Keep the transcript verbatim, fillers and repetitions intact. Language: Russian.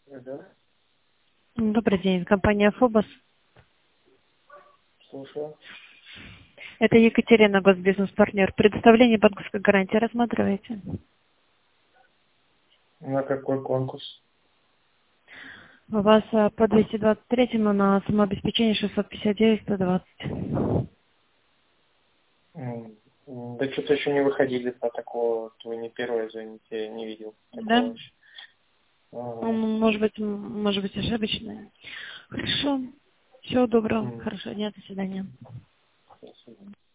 Да, Добрый день, компания Фобос. слушаю. Это Екатерина, госбизнес-партнер. Предоставление банковской гарантии рассматриваете? На какой конкурс? У вас а, по двести двадцать третьему на самообеспечение шестьсот пятьдесят девять сто двадцать. М, Да что-то еще не выходили по такого. Вот вы не первое звоните, я не видел Да? такого еще. Ага. М, Может быть, м, может быть ошибочное. Хорошо. Всего доброго. М, Хорошего дня. До свидания. Спасибо.